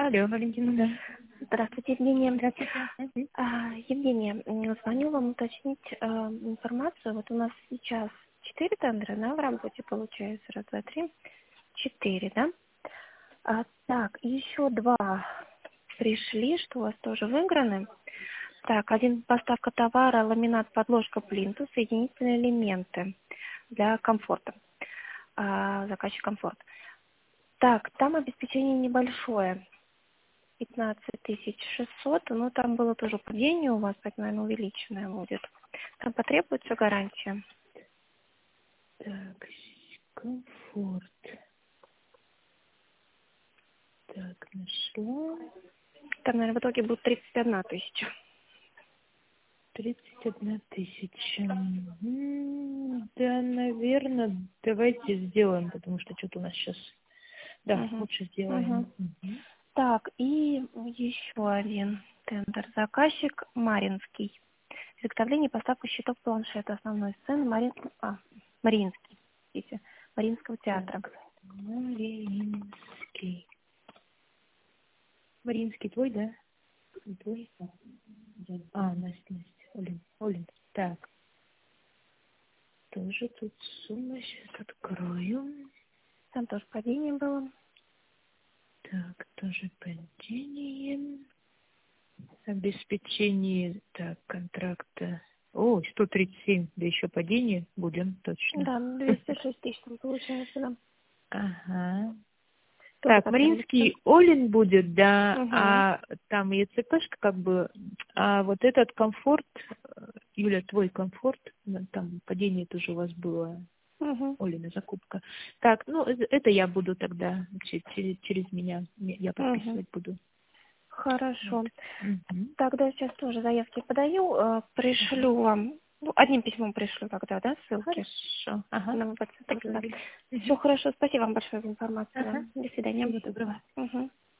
Алло, Валентина, да. Здравствуйте, Евгения. Здравствуйте. Евгения, звоню вам уточнить информацию. Вот у нас сейчас 4 тендера, да, в работе получается. Раз, два, три. 4, да? Так, и еще 2 пришли, что у вас тоже выиграны. Так, один поставка товара, ламинат, подложка, плинтус, соединительные элементы для комфорта. Заказчик комфорт. Так, там обеспечение небольшое. 15600, но там было тоже падение у вас, поэтому, наверное, увеличенное будет. Там потребуется гарантия? Так, комфорт. Так, нашла. Там, наверное, в итоге будет 31 тысяча. 31 тысяча. Да, наверное, давайте сделаем, потому что что-то у нас сейчас... Да, Угу. лучше Угу. сделаем. Мгм. Так, и еще один тендер. Заказчик Маринский. Изготовление и поставка счетов планшета основной сцены Мариинский. Простите, Мариинского театра. Так, Мариинский. Мариинский твой, да? Твой? Настя. Олин. Так, тоже тут сумма. Сейчас открою. Там тоже падение было. Так, тоже падение. Обеспечение, так, контракта. О, 137, да еще падение будем, точно. Да, 206 тысяч там получается, да. Ага. Тоже Так, подтвердится. Мариинский Олин будет, да, Угу. а там ЕЦПшка как бы, а вот этот комфорт, Юля, твой комфорт, там падение тоже у вас было, Угу. Олина закупка. Так, ну, это я буду тогда, через меня, я Угу. подписывать буду. Хорошо. Вот. Мгм. Тогда сейчас тоже заявки подаю, пришлю вам, одним письмом пришлю тогда, да, ссылки Хорошо. Ага. на ВПЦ тоже, да. Договорились. Все Мгм. хорошо, спасибо вам большое за информацию. Ага. Да. До свидания. Всего доброго. Угу.